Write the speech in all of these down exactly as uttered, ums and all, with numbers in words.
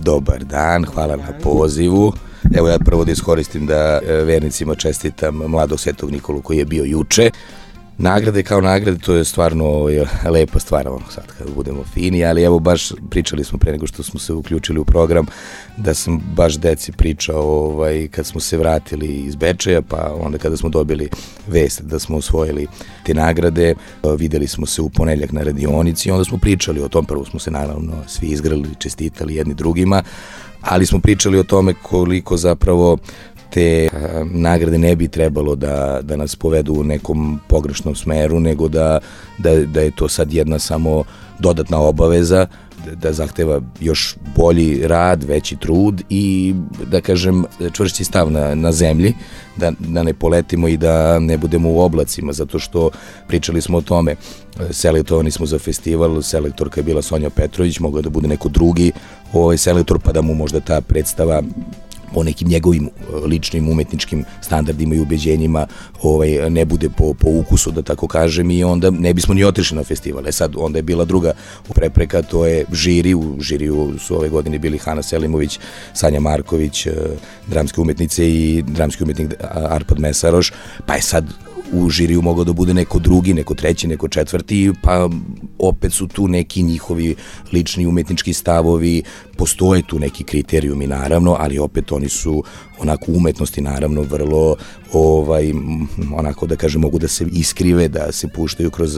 Dobar dan, hvala na pozivu. Evo ja prvo da iskoristim da vernicima čestitam Mladog Svetog Nikolu koji je bio juče. Nagrade kao nagrade, to je stvarno lepa stvar, sad kad budemo fini, ali evo baš pričali smo pre nego što smo se uključili u program, da sam baš deci pričao ovaj, kad smo se vratili iz Bečeja, pa onda kada smo dobili vest da smo osvojili te nagrade, videli smo se u ponedeljak na radionici i onda smo pričali o tom, prvo smo se naravno svi izgrali, čestitali jedni drugima, ali smo pričali o tome koliko zapravo te nagrade ne bi trebalo da, da nas povedu u nekom pogrešnom smeru, nego da, da, da je to sad jedna samo dodatna obaveza, da, da zahteva još bolji rad, veći trud i, da kažem, čvršći stav na, na zemlji, da, da ne poletimo i da ne budemo u oblacima, zato što pričali smo o tome, selektovani smo za festival, selektorka je bila Sonja Petrović, mogla da bude neko drugi ovaj selektor, pa da mu možda ta predstava po nekim njegovim ličnim umetničkim standardima i ubeđenjima ovaj, ne bude po, po ukusu, da tako kažem, i onda ne bismo ni otišli na festival. E sad, onda je bila druga prepreka, to je žiri, u žiriju su ove godine bili Hana Selimović, Sanja Marković, dramske umetnice i dramski umetnik Arpad Mesaroš, pa je sad u žiriju mogao da bude neko drugi, neko treći, neko četvrti, pa opet su tu neki njihovi lični umetnički stavovi, postoje tu neki kriterijumi naravno, ali opet oni su onako umetnosti naravno vrlo ovaj, onako da kažem mogu da se iskrive, da se puštaju kroz e,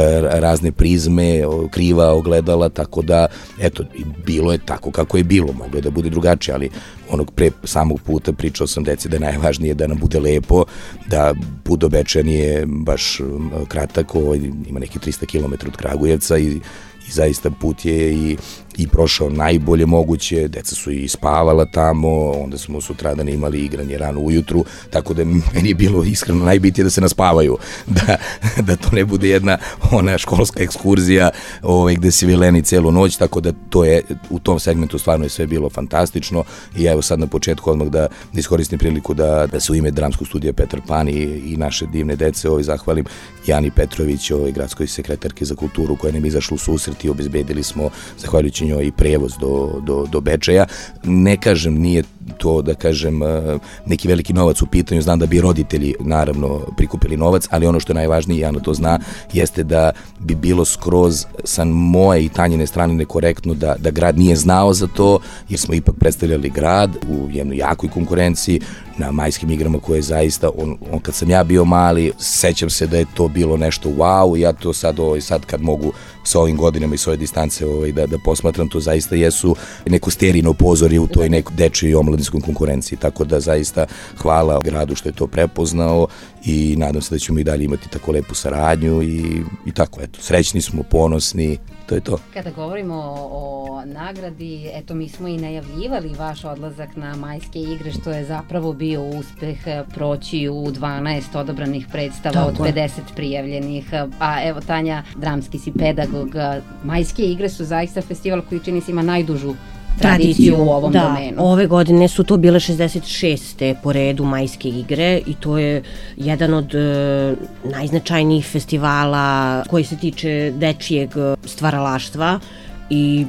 razne prizme, kriva ogledala, tako da eto, bilo je tako kako je bilo, moglo je da bude drugačije, ali onog pre samog puta pričao sam deci da je najvažnije da nam bude lepo, da put do Bečeja nije baš kratak, ovaj, ima neki trista kilometara od Kragujevca i i zaista put je i, i prošao najbolje moguće, deca su i spavala tamo, onda smo sutradan imali igranje rano ujutru, tako da meni je bilo iskreno najbitnije da se naspavaju, da, da to ne bude jedna ona školska ekskurzija ovaj, gde si vileni celu noć, tako da to je, u tom segmentu stvarno je sve bilo fantastično i evo sad na početku odmah da, da iskoristim priliku da, da se u ime Dramskog studija Petar Pan i, i naše divne dece ovaj, zahvalim Jani Petrović, ovaj, gradskoj sekretarki za kulturu koja nam izašla u susret i obezbedili smo, zahvaljujući njoj, i prevoz do, do, do Bečeja. Ne kažem, nije to, da kažem, neki veliki novac u pitanju, znam da bi roditelji naravno prikupili novac, ali ono što je najvažnije, Jana to zna, jeste da bi bilo skroz sa moje i Tanjine strane nekorektno da, da grad nije znao za to, jer smo ipak predstavljali grad u jednoj jakoj konkurenciji na majskim igrama koje je zaista, on, on kad sam ja bio mali, sećam se da je to bilo nešto wow, ja to sad, ovaj, sad kad mogu sa ovim godinama i s ove distance ovaj, da, da posmatram, to zaista jesu neko sterino pozorje u toj nekoj dečijoj omladinskoj konkurenciji, tako da zaista hvala gradu što je to prepoznao i nadam se da ćemo i dalje imati tako lepu saradnju i, i tako, eto, srećni smo, ponosni, to je to. Kada govorimo o, o nagradi, eto mi smo i najavljivali vaš odlazak na majske igre, što je zapravo bio uspeh proći u dvanaest odabranih predstava tako od pedeset prijavljenih, a evo Tanja, dramski si pedagog, majske igre su zaista festival koji čini se ima najdužu tradiciju u ovom da, domenu. Ove godine su to bile šezdeset šeste po redu majske igre i to je jedan od e, najznačajnijih festivala koji se tiče dečijeg stvaralaštva i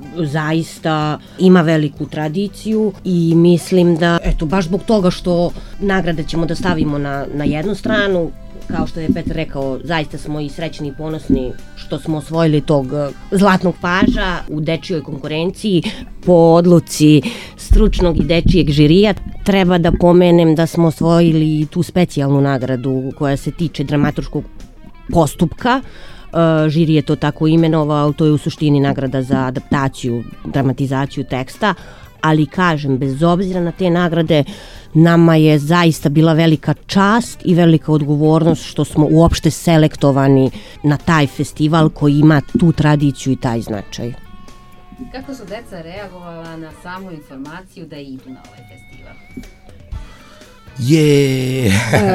zaista ima veliku tradiciju i mislim da, eto, baš zbog toga što nagrade ćemo da stavimo na, na jednu stranu, kao što je Petar rekao, zaista smo i srećni i ponosni što smo osvojili tog zlatnog paža u dečijoj konkurenciji po odluci stručnog i dečijeg žirija. Treba da pomenem da smo osvojili i tu specijalnu nagradu koja se tiče dramaturškog postupka. Žiri je to tako imenovao, to je u suštini nagrada za adaptaciju, dramatizaciju teksta, ali kažem, bez obzira na te nagrade, nama je zaista bila velika čast i velika odgovornost što smo uopšte selektovani na taj festival koji ima tu tradiciju i taj značaj. Kako su deca reagovala na samu informaciju da idu na ovaj festival? je...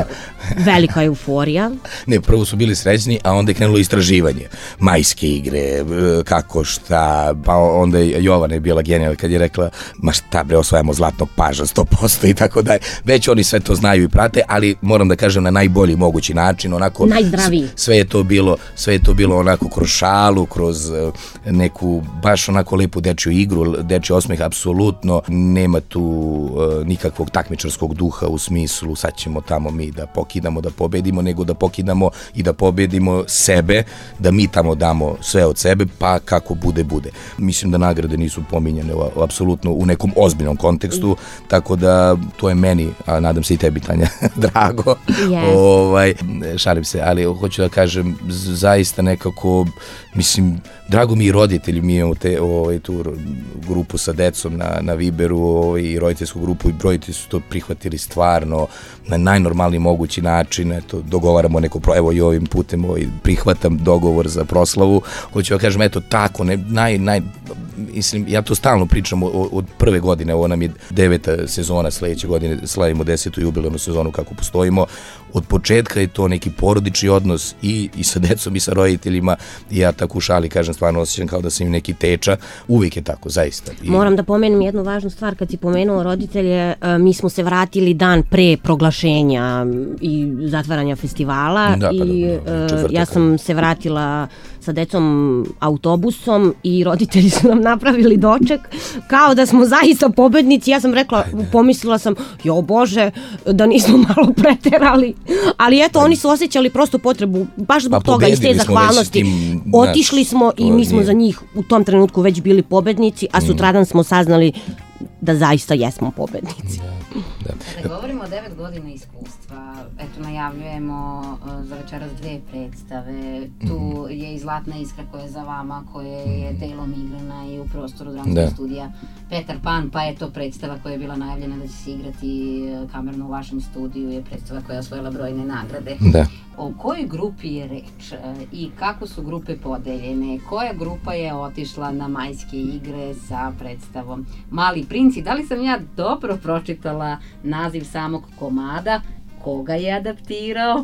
Velika euforija. Ne, prvo su bili srećni, a onda je krenulo istraživanje. Majske igre, kako šta, pa onda je Jovana je bila genijalna kad je rekla, ma šta bre, osvajamo zlatnog paža sto posto i tako dalje. Već oni sve to znaju i prate, ali moram da kažem na najbolji mogući način, onako... Najzdraviji. Sve je to bilo, sve je to bilo onako kroz šalu, kroz neku baš onako lepu dečju igru, dečji osmeh, apsolutno nema tu uh, nikakvog takmičarskog duha u smislu sad ćemo tamo mi da pokidamo, da pobedimo, nego da pokidamo i da pobedimo sebe, da mi tamo damo sve od sebe, pa kako bude, bude. Mislim da nagrade nisu pominjane u, apsolutno u nekom ozbiljnom kontekstu, tako da to je meni, a nadam se i tebi, Tanja, drago. Yes. Ovaj, šalim se, ali hoću da kažem, zaista nekako, mislim, drago mi i roditelji, mi imamo te, ovaj, tu grupu sa decom na, na Viberu ovaj, i roditeljsku grupu i roditelji su to prihvatili stvarno na najnormalniji mogući način, eto, dogovaramo neko, pro, evo i ovim putem ovaj, prihvatam dogovor za proslavu, hoću da kažem, eto, tako, ne, naj, naj, mislim, ja to stalno pričam od, od prve godine, ovo nam je deveta sezona, sledeće godine slavimo desetu jubilarnu sezonu kako postojimo, od početka je to neki porodični odnos i, i sa decom i sa roditeljima i ja tako u šali kažem, stvarno osjećam kao da sam im neki teča, uvijek je tako, zaista. I... Moram da pomenem jednu važnu stvar, kad si pomenuo roditelje, mi smo se vratili dan pre proglašenja i zatvaranja festivala da, pa i dobro, ja sam se vratila sa decom autobusom i roditelji su nam napravili doček kao da smo zaista pobednici. Ja sam rekla, pomislila sam, jo Bože, da nismo malo preterali, ali eto, oni su osjećali prosto potrebu, baš zbog pa, toga, iz te zahvalnosti. Tim, otišli smo i mi smo nije. za njih u tom trenutku već bili pobednici, a sutradan smo saznali da zaista jesmo pobednici. Da, da. Kada govorimo o devet godina iskustva, eto najavljujemo uh, za večeras dve predstave, tu mm-hmm. je i Zlatna iskra koja je za vama, koja je delom igrana i u prostoru dramskog studija Petar Pan, pa je to predstava koja je bila najavljena da će se igrati kamerno u vašem studiju, je predstava koja je osvojila brojne nagrade. Da. O kojoj grupi je reč i kako su grupe podeljene? Koja grupa je otišla na majske igre sa predstavom Mali princ? I da li sam ja dobro pročitala naziv samog komada? Koga je adaptirao?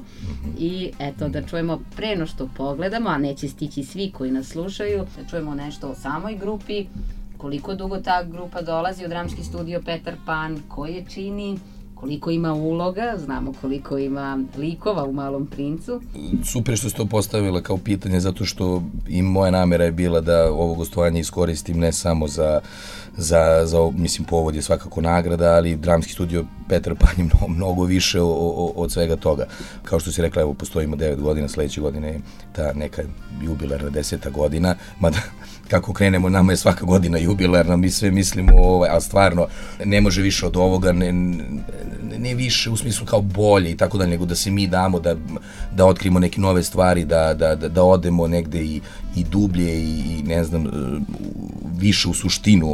I eto, da čujemo pre no što pogledamo, a neće stići svi koji nas slušaju, da čujemo nešto o samoj grupi, koliko dugo ta grupa dolazi u dramski studio Petar Pan, ko je čini, koliko ima uloga, znamo koliko ima likova u Malom princu. Super što ste to postavila kao pitanje, zato što i moja namera je bila da ovo gostovanje iskoristim ne samo za, za, za mislim, povod je svakako nagrada, ali dramski studio Petar Pan je mnogo, mnogo više o, o, od svega toga. Kao što si rekla, evo, postojimo devet godina, sledeće godine je ta neka jubilarna deseta godina, mada kako krenemo, nama je svaka godina jubilarna, mi sve mislimo, ovaj, a stvarno ne može više od ovoga, ne, ne više u smislu kao bolje i tako da, nego da se mi damo, da, da otkrimo neke nove stvari, da, da, da, da odemo negde i, i dublje i, i ne znam, više u suštinu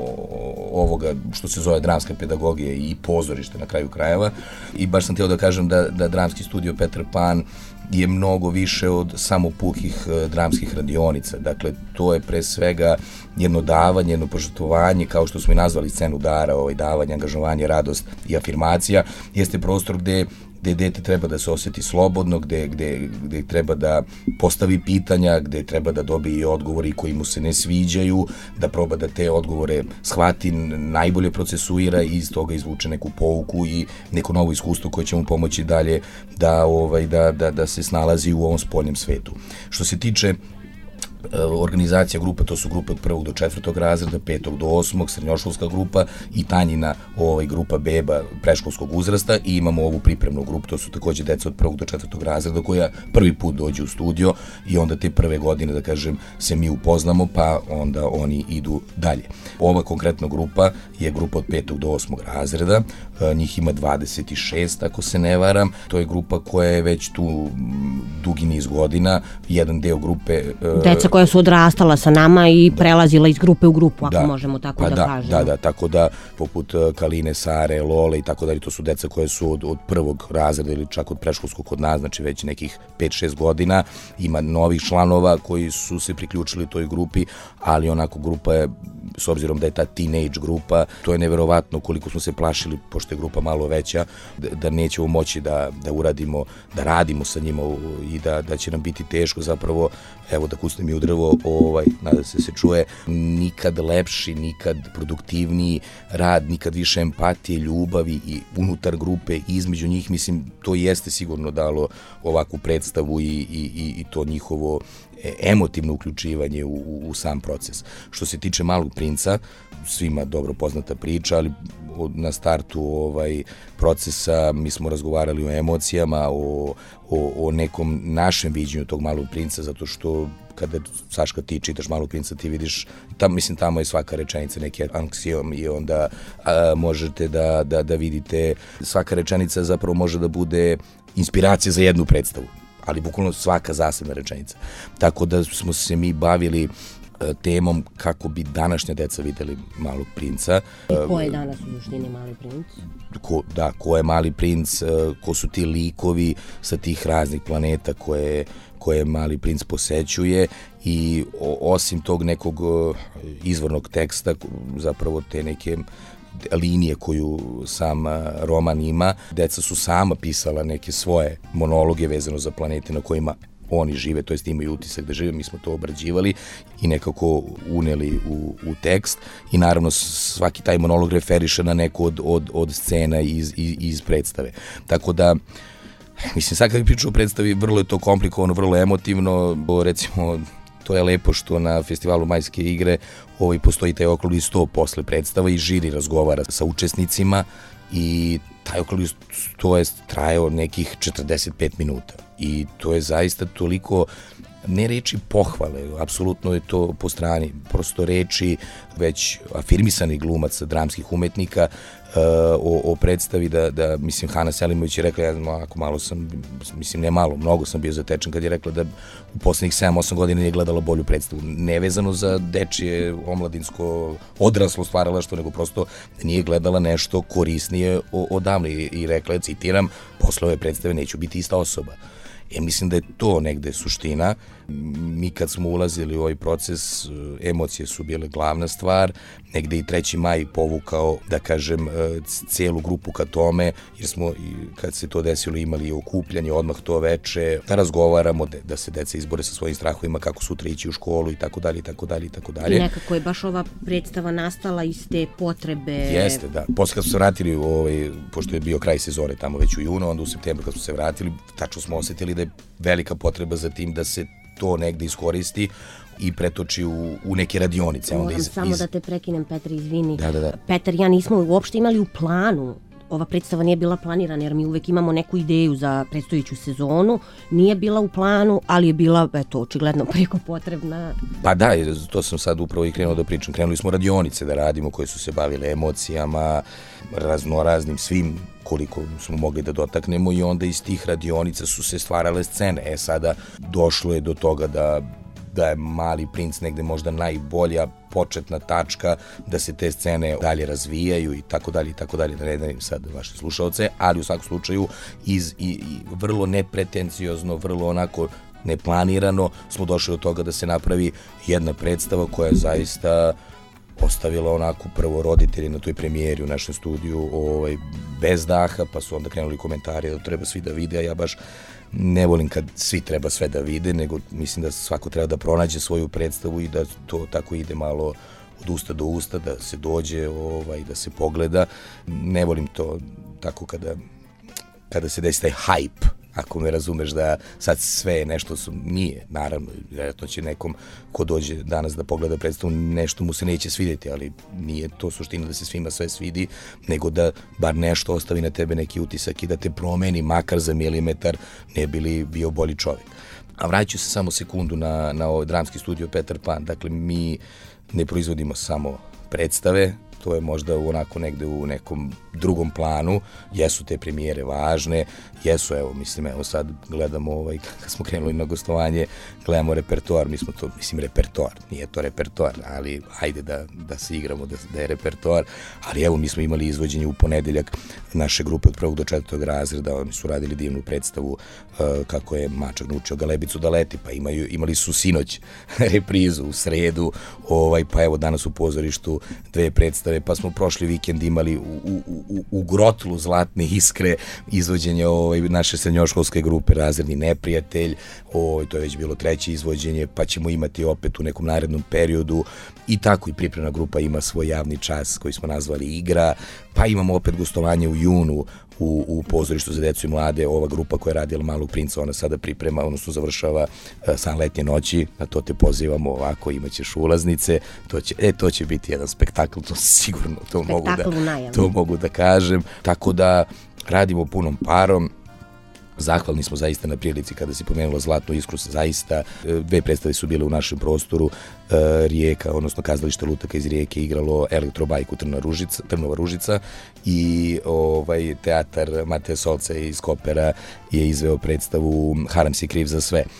ovoga što se zove dramska pedagogija i pozorište na kraju krajeva. I baš sam htio da kažem da, da dramski studio Petar Pan je mnogo više od samo pukih uh, dramskih radionica. Dakle, to je pre svega jedno davanje, jedno požrtvovanje, kao što smo i nazvali scenu dara, ovaj, davanje, angažovanje, radost i afirmacija. Jeste prostor gde gde dete treba da se osjeti slobodno, gde, gde, gde treba da postavi pitanja, gde treba da dobije odgovori koji mu se ne sviđaju, da proba da te odgovore shvati, najbolje procesuira i iz toga izvuče neku pouku i neko novo iskustvo koje će mu pomoći dalje da, ovaj, da, da, da se snalazi u ovom spoljnom svetu. Što se tiče organizacija grupa, to su grupe od prvog do četvrtog razreda, petog do osmog, srednjoškolska grupa i Tanjina ovaj, grupa beba preškolskog uzrasta i imamo ovu pripremnu grupu, to su takođe deca od prvog do četvrtog razreda koja prvi put dođe u studio i onda te prve godine, da kažem, se mi upoznamo, pa onda oni idu dalje. Ova konkretna grupa je grupa od petog do osmog razreda, njih ima dvadeset šest, ako se ne varam, to je grupa koja je već tu dugi niz godina, jedan deo grupe deca deca koja su odrastala sa nama i prelazila iz grupe u grupu, ako da, možemo tako pa da, da kažemo. Da, da, tako da poput Kaline, Sare, Lole i tako dalje, to su deca koje su od, od prvog razreda ili čak od predškolskog kod nas, znači već nekih pet šest godina, ima novih članova koji su se priključili toj grupi, ali onako grupa je, s obzirom da je ta teenage grupa, to je neverovatno koliko smo se plašili, pošto je grupa malo veća, da, da nećemo moći da, da uradimo, da radimo sa njima i da, da će nam biti teško zapravo, evo da kusnem i u drvo, ovaj, nada se se čuje, nikad lepši, nikad produktivniji rad, nikad više empatije, ljubavi i unutar grupe i između njih, mislim, to jeste sigurno dalo ovakvu predstavu i, i, i to njihovo emotivno uključivanje u, u sam proces. Što se tiče Malog princa, svima dobro poznata priča, ali na startu ovaj procesa mi smo razgovarali o emocijama, o, o, o nekom našem viđenju tog Malog princa, zato što kada, Saška, ti čitaš Malog princa, ti vidiš, tam, mislim, tamo je svaka rečenica neki anksijom i onda a, možete da, da, da vidite, svaka rečenica zapravo može da bude inspiracija za jednu predstavu, ali bukvalno svaka zasebna rečenica. Tako da smo se mi bavili e, temom kako bi današnja deca videli Malog princa. I ko je danas u suštini Mali princ? Ko, da, ko je Mali princ, e, ko su ti likovi sa tih raznih planeta koje, koje Mali princ posećuje i o, osim tog nekog izvornog teksta, zapravo te neke linije koju sam roman ima, deca su sama pisala neke svoje monologe vezano za planete na kojima oni žive, to jest imaju utisak da žive, mi smo to obrađivali i nekako uneli u, u tekst i naravno svaki taj monolog referiše na neku od, od, od scena iz, iz, iz predstave. Tako da, mislim, sad kad pričam o predstavi, vrlo je to komplikovano, vrlo emotivno, recimo, to je lepo što na festivalu Majske igre ovaj, postoji taj okrugli sto posle predstava i žiri razgovara sa učesnicima i taj okrugli sto je trajao nekih četrdeset pet minuta i to je zaista toliko, ne reči pohvale, apsolutno je to po strani, prosto reči već afirmisanih glumaca, dramskih umetnika uh, o, o predstavi da, da, mislim, Hana Selimović je rekla, ja ako malo sam, mislim, ne malo, mnogo sam bio zatečen kad je rekla da u poslednjih sedam osam godina nije gledala bolju predstavu, nevezano za dečije, omladinsko, odraslo stvaralaštvo, nego prosto nije gledala nešto korisnije odavno i, i rekla je, citiram, posle ove predstave neću biti ista osoba. E, mislim da je to negde suština. Mi kad smo ulazili u ovaj proces, emocije su bile glavna stvar, negde i treći maj povukao, da kažem, celu grupu ka tome, jer smo, kad se to desilo, imali okupljanje odmah to veče, da razgovaramo, da se deca izbore sa svojim strahovima, kako sutra ići u školu i tako dalje, i tako dalje, i tako dalje. I nekako je baš ova predstava nastala iz te potrebe. Jeste, da. Posle kad smo se vratili, ovaj, pošto je bio kraj sezone tamo već u junu, onda u septembru kad smo se vratili, tačno smo osetili da je velika potreba za tim da se to negde iskoristi i pretoči u, u neke radionice. Moram onda iz, samo iz... da te prekinem, Petar, izvini. Da, da, da. Petar, ja nismo uopšte imali u planu, ova predstava nije bila planirana, jer mi uvek imamo neku ideju za predstojeću sezonu, nije bila u planu, ali je bila, eto, očigledno preko potrebna. Pa da, to sam sad upravo i krenuo da pričam. Krenuli smo radionice da radimo koje su se bavile emocijama, raznoraznim svim koliko smo mogli da dotaknemo i onda iz tih radionica su se stvarale scene. E sada došlo je do toga da da je Mali princ negde možda najbolja početna tačka da se te scene dalje razvijaju i tako dalje i tako dalje, da ne dajem sad vaše slušaoce, ali u svakom slučaju iz, i, i vrlo nepretenciozno, vrlo onako neplanirano smo došli do toga da se napravi jedna predstava koja je zaista ostavila onako prvo roditelji na toj premijeri u našem studiju ovaj, bez daha, pa su onda krenuli komentari da treba svi da vide, a ja baš ne volim kad svi treba sve da vide, nego mislim da svako treba da pronađe svoju predstavu i da to tako ide malo od usta do usta, da se dođe, ovaj, da se pogleda. Ne volim to tako kada, kada se desi taj hype, ako me razumeš, da sad sve je nešto, su, nije, naravno, vjerojatno će nekom ko dođe danas da pogleda predstavu, nešto mu se neće svidjeti, ali nije to suština da se svima sve svidi, nego da bar nešto ostavi na tebe neki utisak i da te promeni makar za milimetar, ne bi li bio bolji čovjek. A vraću se samo sekundu na, na ovaj dramski studio Petar Pan. Dakle, mi ne proizvodimo samo predstave, to je možda onako negde u nekom drugom planu, jesu te premijere važne, jesu, evo, mislim, evo sad gledamo, ovaj, kad smo krenuli na gostovanje, gledamo repertoar, mi smo to, mislim, repertoar, nije to repertoar, ali ajde da, da se igramo, da, da je repertoar, ali evo, mi smo imali izvođenje u ponedeljak naše grupe od prvog do četvrtog razreda, oni su radili divnu predstavu uh, kako je mačak naučio galebicu da leti, pa imaju, imali su sinoć reprizu u sredu, ovaj, pa evo danas u pozorištu dve predstave, pa smo prošli vikend imali u, u, u, u grotlu Zlatne iskre izvođenje ovaj, naše srednjoškolske grupe Razredni neprijatelj, ovaj, to je već bilo treće izvođenje, pa ćemo imati opet u nekom narednom periodu i tako i pripremna grupa ima svoj javni čas koji smo nazvali Igra, pa imamo opet gostovanje u junu u, u pozorištu za decu i mlade, ova grupa koja je radila Malog princa, ona sada priprema, odnosno završava uh, San letnje noći, na to te pozivamo ovako, imaćeš ulaznice, to će, e, to će biti jedan spektakl, to sigurno, to mogu, da, to mogu da kažem, tako da radimo punom parom. Zahvalni smo zaista na prilici kada si pomenula Zlatnu iskru, zaista dve predstave su bile u našem prostoru, Rijeka, odnosno kazalište lutaka iz Rijeke igralo Elektrobajku Trnova Ružica, Trnova Ružica i ovaj teatar Mateja Solca iz Kopera je izveo predstavu Haram si kriv za sve.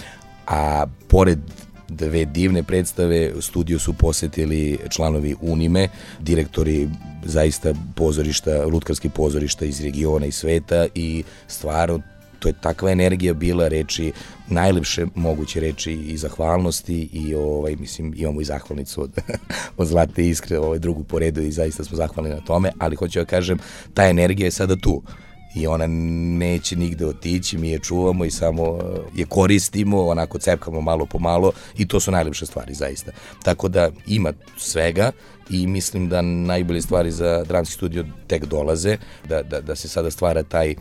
A pored dve divne predstave, studio su posetili članovi Unime, direktori zaista pozorišta, lutkarskih pozorišta iz regiona i sveta i stvarno to je takva energija bila, reči, najlepše moguće reči i zahvalnosti i ovaj, mislim, imamo i zahvalnicu od, od Zlatne iskre, ovaj, drugu po redu i zaista smo zahvalni na tome, ali hoću da kažem, ta energija je sada tu i ona neće nigde otići, mi je čuvamo i samo je koristimo, onako cepkamo malo po malo i to su najlepše stvari zaista. Tako da ima svega i mislim da najbolje stvari za dramski studio tek dolaze, da, da, da se sada stvara taj,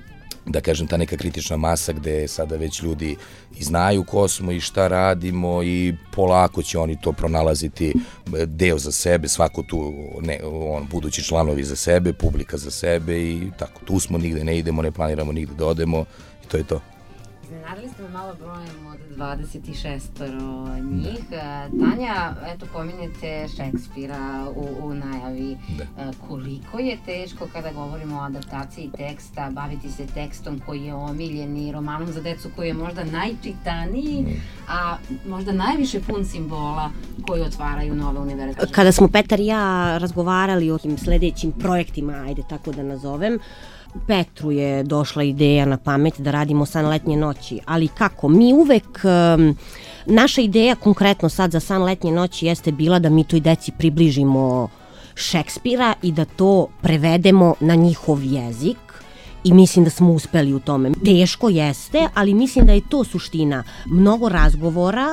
da kažem, ta neka kritična masa gde sada već ljudi i znaju ko smo i šta radimo i polako će oni to pronalaziti deo za sebe, svako tu, ne, on, budući članovi za sebe, publika za sebe i tako, tu smo, nigde ne idemo, ne planiramo nigde da odemo i to je to. Iznenadili ste me malo brojem od dvadeset šest njih. Da. Tanja, eto, pominjete Šekspira u, u najavi. Da. Koliko je teško kada govorimo o adaptaciji teksta, baviti se tekstom koji je omiljeni, romanom za decu koji je možda najčitaniji, mm. a možda najviše pun simbola koji otvaraju nove univerze. Kada smo Petar i ja razgovarali o tim sledećim projektima, ajde tako da nazovem, Petru je došla ideja na pamet da radimo San letnje noći, ali kako? Mi uvek, um, naša ideja konkretno sad za San letnje noći jeste bila da mi toj deci približimo Šekspira i da to prevedemo na njihov jezik i mislim da smo uspeli u tome. Teško jeste, ali mislim da je to suština. Mnogo razgovora,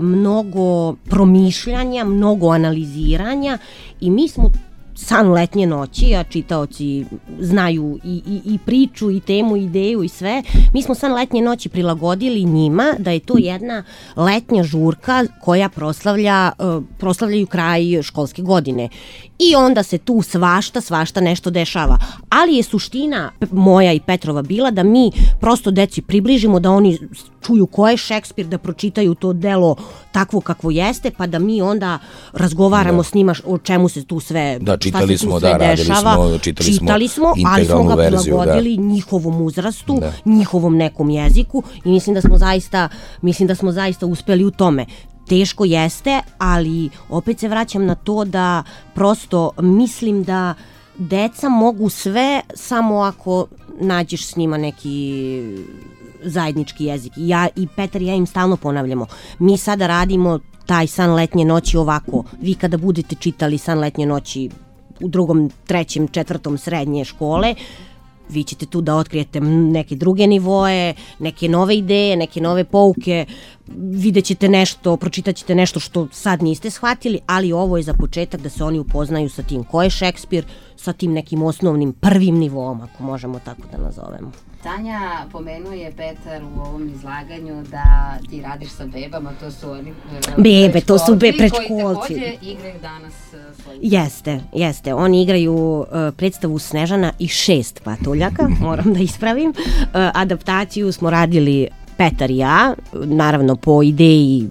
mnogo promišljanja, mnogo analiziranja i mi smo San letnje noći, a čitaoci znaju i, i, i priču, i temu, i ideju i sve. Mi smo San letnje noći prilagodili njima da je to jedna letnja žurka koja proslavlja, uh, proslavljaju kraj školske godine. I onda se tu svašta, svašta nešto dešava. Ali je suština moja i Petrova bila da mi prosto deci približimo, da oni čuju ko je Šekspir, da pročitaju to delo takvo kakvo jeste, pa da mi onda razgovaramo da. s njima o čemu se tu sve, da, čitali šta se tu smo, sve da, dešava. Smo, čitali, čitali smo, smo ali smo ga verziju, prilagodili da. njihovom uzrastu, da. njihovom nekom jeziku i mislim da smo zaista, mislim da smo zaista uspeli u tome. Teško jeste, ali opet se vraćam na to da prosto mislim da deca mogu sve samo ako nađeš s njima neki zajednički jezik. Ja i Petar i ja im stalno ponavljamo. Mi sada radimo taj San letnje noći ovako. Vi kada budete čitali San letnje noći u drugom, trećem, četvrtom srednje škole, vi ćete tu da otkrijete neke druge nivoe, neke nove ideje, neke nove pouke, vidjet ćete nešto, pročitat ćete nešto što sad niste shvatili, ali ovo je za početak da se oni upoznaju sa tim ko je Šekspir, sa tim nekim osnovnim prvim nivom, ako možemo tako da nazovemo. Tanja, pomenuo je Petar u ovom izlaganju da ti radiš sa bebama, to su oni bebe, to su be, predškolci. Koji takođe igraju danas svoj... Jeste, jeste. Oni igraju uh, predstavu Snežana i šest patuljaka, moram da ispravim. Uh, adaptaciju smo radili Petar i ja, naravno po ideji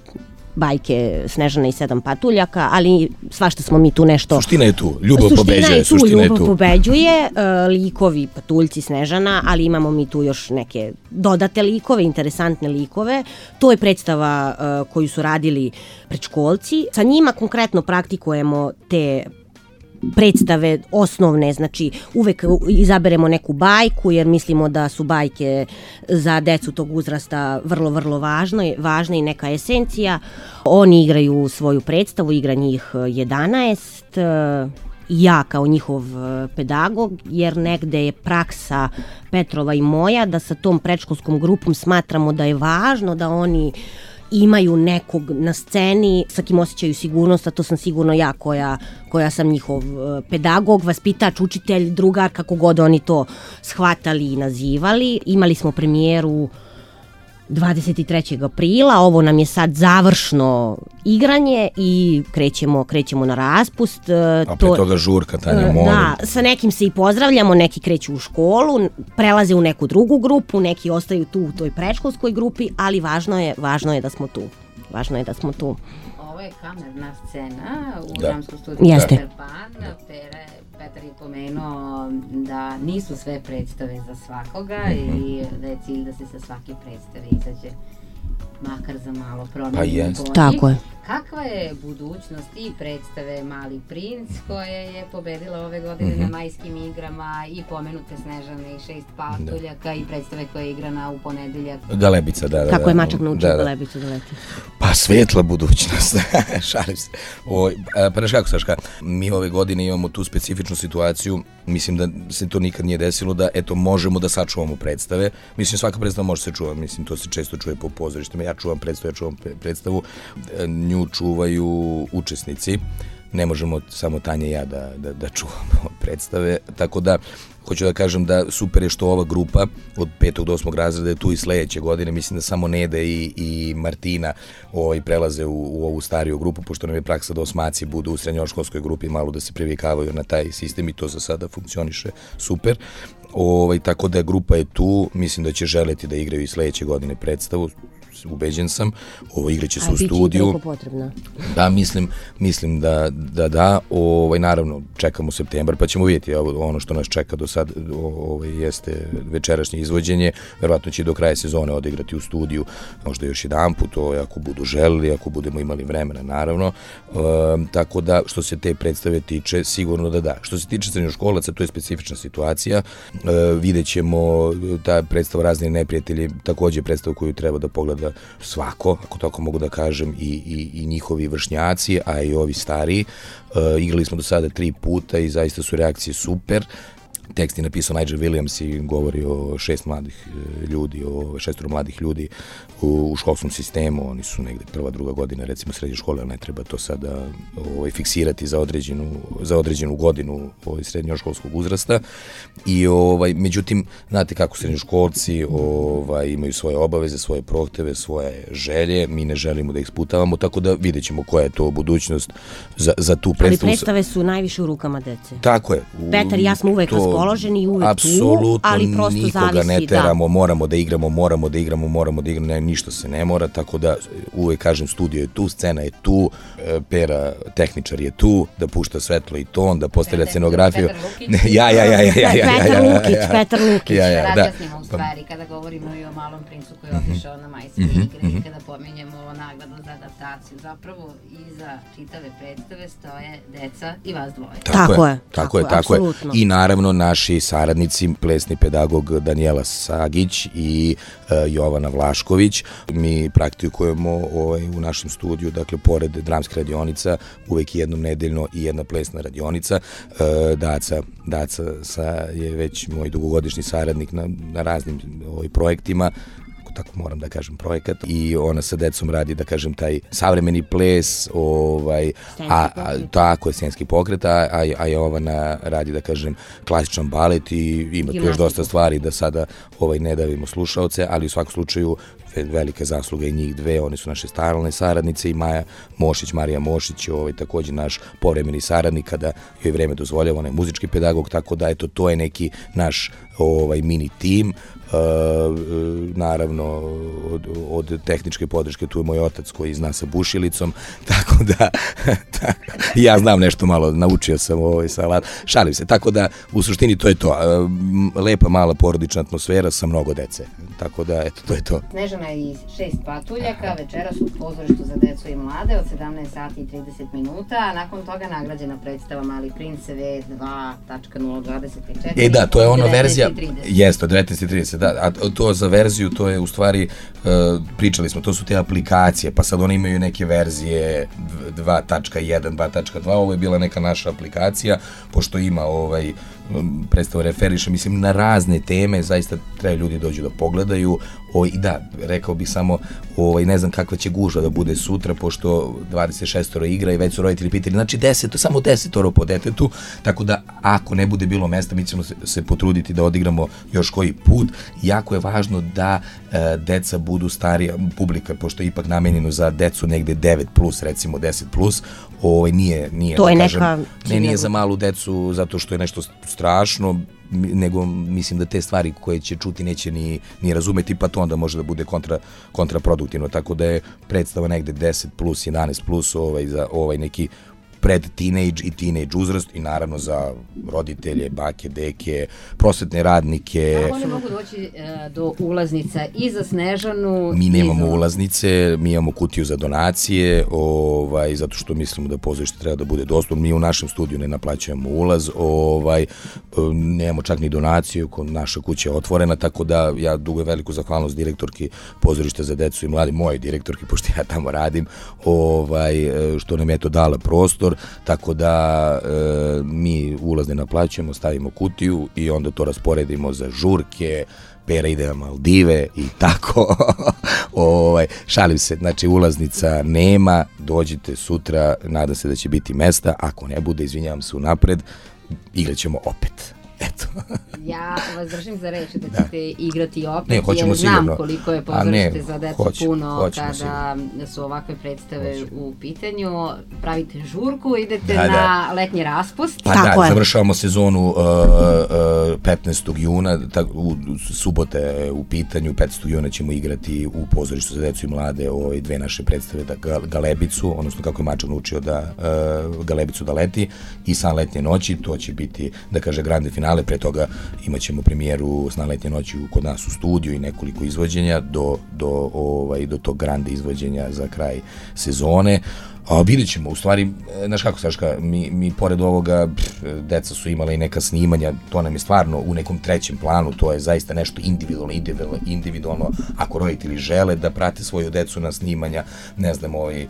bajke Snežana i sedam patuljaka, ali svašta smo mi tu nešto... Suština je tu, ljubav pobeđuje. Suština je tu, ljubav pobeđuje, likovi patuljci Snežana, ali imamo mi tu još neke dodate likove, interesantne likove. To je predstava koju su radili predškolci. Sa njima konkretno praktikujemo te predstave osnovne, znači uvek izaberemo neku bajku jer mislimo da su bajke za decu tog uzrasta vrlo, vrlo važno, važna i neka esencija. Oni igraju svoju predstavu, igra njih jedanaest, ja kao njihov pedagog, jer negde je praksa Petrova i moja da sa tom predškolskom grupom smatramo da je važno da oni imaju nekog na sceni sa kim osjećaju sigurnost, a to sam sigurno ja koja, koja sam njihov pedagog, vaspitač, učitelj, drugar, kako god oni to shvatali i nazivali. Imali smo premijeru dvadeset trećeg aprila, ovo nam je sad završno igranje i krećemo, krećemo na raspust. A pre toga žurka, Tanja, molim. Da, sa nekim se i pozdravljamo, neki kreću u školu, prelaze u neku drugu grupu, neki ostaju tu u toj predškolskoj grupi, ali važno je, važno je da smo tu. Važno je da smo tu. Ovo je kamerna scena u da. dramskom studiju Jeste. Peter Pan. Pere, Petar je pomenuo da nisu sve predstave za svakoga mm-hmm. i da je cilj da se sa svake predstave izađe makar za malo promjenu. Pa jest. Tako je. Kakva je budućnost i predstave Mali princ koja je pobedila ove godine mm-hmm. na majskim igrama i pomenute Snežane i šest patuljaka da. I predstave koja je igrana u ponedeljak? Galebica, da, da. Kako je mačak naučio da, da. Galebicu da leti? Pa svetla budućnost, šalim se. O, pa znaš kako, Saška, mi ove godine imamo tu specifičnu situaciju, mislim da se to nikad nije desilo, da eto možemo da sačuvamo predstave. Mislim, svaka predstava može se čuvati, mislim, to se često čuje po pozorištima. Ja čuvam predstavu, ja čuvam predstavu, nju čuvaju učesnici. Ne možemo samo Tanja i ja da, da, da čuvamo predstave, tako da hoću da kažem da super je što ova grupa od petog do osmog razreda je tu i sledeće godine, mislim da samo Neda i, i Martina ovaj, prelaze u, u ovu stariju grupu, pošto nam je praksa da osmaci budu u srednjoškolskoj grupi, malo da se privikavaju na taj sistem i to za sada funkcioniše super. Ovaj, tako da grupa je tu, mislim da će želeti da igraju i sledeće godine predstavu, ubeđen sam, ovo igraće se u studiju. A biće potrebna? Da, mislim, mislim da da, da ovaj, naravno čekamo septembar pa ćemo vidjeti ono što nas čeka do sad, ovaj, jeste večerašnje izvođenje, verovatno će do kraja sezone odigrati u studiju, možda još jedan put, to ako budu želeli, ako budemo imali vremena, naravno. E, tako da, što se te predstave tiče, sigurno da da. Što se tiče srednjoškolaca, to je specifična situacija, e, vidjet ćemo ta predstava Razni neprijatelji, takođe predstava koju treba da pogleda svako, ako tako mogu da kažem, i, i, i njihovi vršnjaci, a i ovi stariji. E, igrali smo do sada tri puta i zaista su reakcije super. Tekst je napisao Nigel Williams i govori o šest mladih ljudi, o šestoro mladih ljudi u, u školskom sistemu. Oni su negde prva, druga godina, recimo srednje škole, ali ne treba to sada ovaj, fiksirati za određenu, za određenu godinu ovaj, srednjoškolskog uzrasta. I, ovaj, međutim, znate kako srednjoškolci ovaj, imaju svoje obaveze, svoje prohteve, svoje želje, mi ne želimo da ih sputavamo, tako da vidjet ćemo koja je to budućnost za, za tu predstavu. Ali predstave su najviše u rukama dece. Tako je. Petar i ja smo uvek to položeni i uvek tu, ali prosto zavisi. Apsolutno nikoga ne teramo, da. moramo da igramo, moramo da igramo, moramo da igramo, ne, ništa se ne mora, tako da uvek kažem studio je tu, scena je tu, Pera, tehničar je tu, da pušta svetlo i ton, da postavlja scenografiju. ja, ja, ja, ja, ja, ja, Petar Lukić, Petar Lukić. Ja, ja, da razjasnimo u stvari, kada govorimo i o Malom princu koji je otišao na majske igre i kada pominjemo nagradu za adaptaciju, zapravo iza čitave predstave stoje deca i vas dvoje. Tako je, tako je, tako je. I naravno naši saradnici, plesni pedagog Danijela Sagić i uh, Jovana Vlašković. Mi praktikujemo ovaj, u našem studiju, dakle, pored dramske radionica, uvek jednom nedeljno i jedna plesna radionica. Uh, Daca, Daca sa, je već moj dugogodišnji saradnik na, na raznim ovaj, projektima, tako moram da kažem, projekat, i ona sa decom radi, da kažem, taj savremeni ples, ovaj, a, a tako je, scenski pokret, a, a Jovana radi, da kažem, klasičan balet i ima tu još dosta stvari da sada ovaj, ne davimo slušaoce, ali u svakom slučaju velike zasluge i njih dve, one su naše stalne saradnice i Maja Mošić, Marija Mošić, ovaj, takođe naš povremeni saradnik kada joj vreme dozvoljava, ona je muzički pedagog, tako da eto, to je neki naš ovaj, mini tim. Uh, naravno od, od tehničke podrške tu je moj otac koji zna sa bušilicom, tako da tako, ja znam nešto malo, naučio sam ovaj salat, šalim se, tako da u suštini to je to, uh, lepa mala porodična atmosfera sa mnogo dece, tako da eto, to je to. Snežana iz šest patuljaka, večeras u pozorištu za decu i mlade od sedamnaest sati i trideset minuta, a nakon toga nagrađena predstava Mali princ V dva tačka nula dvadeset četiri. E da, to je ono verzija, jeste, od devetnaest i trideset, da, a to za verziju, to je u stvari, uh, pričali smo, to su te aplikacije, pa sad one imaju neke verzije dva tačka jedan, dva tačka dva, ovo je bila neka naša aplikacija, pošto ima ovaj, predstava referiše, mislim, na razne teme, zaista treba ljudi dođu da pogledaju, o, i da, rekao bih samo, ovaj, ne znam kakva će gužva da bude sutra, pošto dvadeset šestoro igra i već su roditelji pitali, znači deset, samo desetoro po detetu, tako da ako ne bude bilo mesta, mi ćemo se, se potruditi da odigramo još koji put. Jako je važno da e, deca budu starija, publika, pošto je ipak namenjeno za decu negde devet plus, recimo deset plus, ovaj, nije, nije, to da je kažem, neka... ne, nije za malu decu zato što je nešto strašno, nego mislim da te stvari koje će čuti neće ni, ni razumeti, pa to onda može da bude kontra, kontraproduktivno, tako da je predstava negde deset plus, jedanaest plus ovaj, za ovaj neki pred teenage i teenage uzrast i naravno za roditelje, bake, deke, prosvetne radnike. A oni mogu doći e, do ulaznica i za Snežanu? Mi nemamo za... ulaznice, mi imamo kutiju za donacije, ovaj, zato što mislimo da pozorište treba da bude dostupno. Mi u našem studiju ne naplaćujemo ulaz, ovaj, nemamo čak ni donaciju, naša kuća je otvorena, tako da ja dugo veliku zahvalnost direktorki pozorišta za decu i mladi, moje direktorki, pošto ja tamo radim, ovaj, što nam je to dala prostor, tako da e, mi ulaz ne naplaćujemo, stavimo kutiju i onda to rasporedimo za žurke, Pera ide na Maldive i tako. ovaj, šalim se, znači ulaznica nema, dođite sutra, nadam se da će biti mesta, ako ne bude, izvinjavam se unapred, igraćemo opet. Eto. Ja vas držim za reč da ćete da. igrati opet, ne, jer znam sigurno. Koliko je pozorište za decu hoće, puno kada sigurno. Su ovakve predstave hoćemo. U pitanju. Pravite žurku, idete da, na da. letnji raspust. Pa tako da, je. Završavamo sezonu uh, uh, petnaestog juna, tak, u, subota je u pitanju, petnaestog juna ćemo igrati u pozorištu za decu i mlade ove dve naše predstave, da, Galebicu, odnosno kako je Mačak naučio da uh, Galebicu da leti i San letnje noći, to će biti, da kaže, grande finale. Pre toga imat ćemo premijeru San letnje noći kod nas u studiju i nekoliko izvođenja do, do, ovaj, do tog grande izvođenja za kraj sezone. A vidjet ćemo, u stvari, znaš kako, Saška, mi, mi pored ovoga, pff, deca su imala i neka snimanja, to nam je stvarno u nekom trećem planu, to je zaista nešto individualno, individualno, individualno ako roditelji žele da prate svoju decu na snimanja, ne znam, ovaj, e,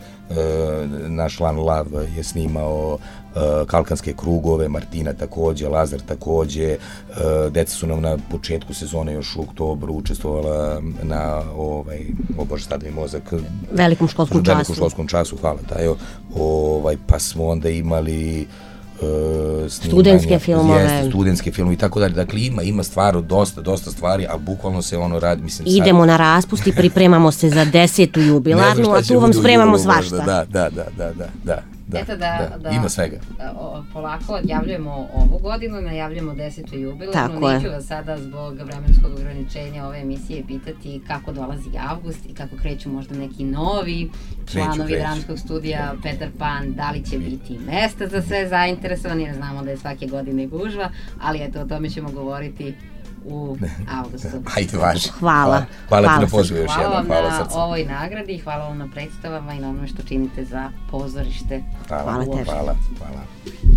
naš Lan Lav je snimao e, Kalkanske krugove, Martina takođe, Lazar takođe, e, deca su nam na početku sezone još u oktobru učestvovala na, ovaj, o Bože, sada mi mozak, velikom školskom velikom času. Velikom školskom času, hvala, taj. Ovaj, pa smo onda imali uh, studentske filmove, jeste, studentske filmove i tako dalje. Dakle, ima, ima stvarno dosta, dosta stvari, a bukvalno se ono radi, mislim, idemo sad... na raspust i pripremamo se za desetu jubilarnu, a tu vam spremamo svašta. Da, da, da, da, da, da. Da, Eto da, da, da, ima svega. O, polako odjavljujemo ovu godinu, najavljujemo desetu jubilarnu. Neću vas sada zbog vremenskog ograničenja ove emisije pitati kako dolazi avgust i kako kreću možda neki novi članovi dramskog studija Petar Pan, da li će biti mesta za sve zainteresovani, jer znamo da je svake godine gužva, ali eto, o tome ćemo govoriti u avgustu. Ajde, važi. Hvala. Hvala, hvala, hvala ti na pozivu još hvala jednom. Hvala vam srce. na ovoj nagradi, hvala vam na predstavama i na onome što činite za pozorište. Hvala, hvala tebi. Hvala, hvala.